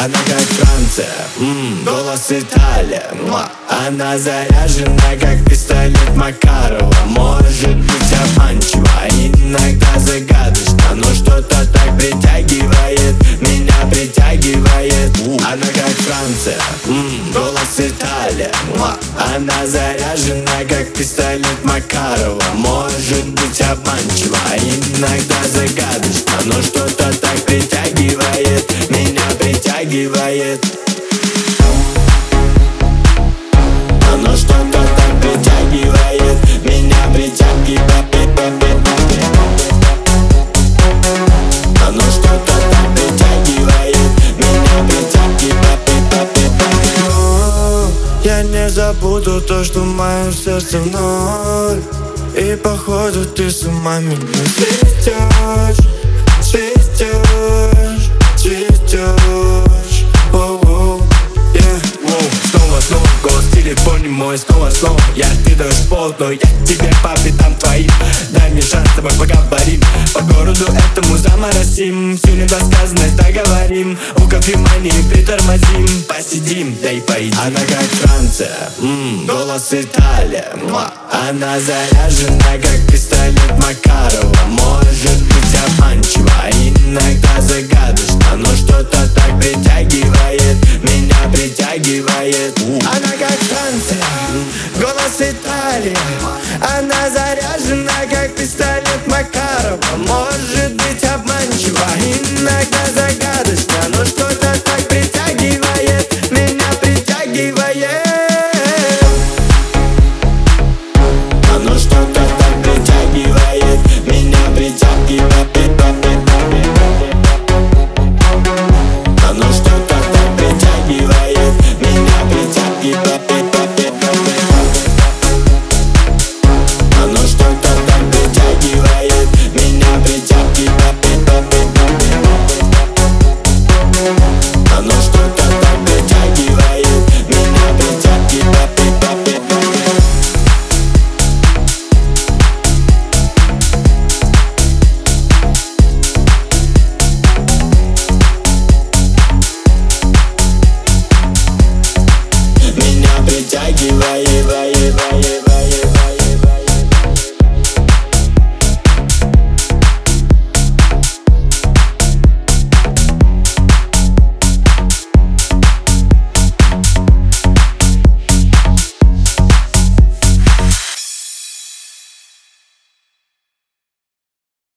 Она как Франция, голос Италия. Она заряжена, как пистолет Макарова. Может быть обманчива, иногда загадочна, но что-то так притягивает, меня притягивает. Она как Франция, голос Италия. Она заряжена, как пистолет Макарова. Может быть обманчива, иногда загадочна, но что-то так притягивает, меня притягивает. Оно что-то так притягивает, меня притягивает. Оно что-то так притягивает, меня притягивает. Я не забуду то, что в моем сердце вновь. И походу ты с ума меня сведешь, сведешь, сведешь. Снова голос в телефоне мой, снова я ты даешь повод, но я тебе по пятам твоим. Дай мне шанс с тобой поговорим, по городу этому заморосим, все недосказанное договорим, у кофемании притормозим, посидим, да и поедим. Она как Франция, голос Италия. Она заряжена, как пистолет Макарова. Может быть обманчива, иногда загадочна, но что-то так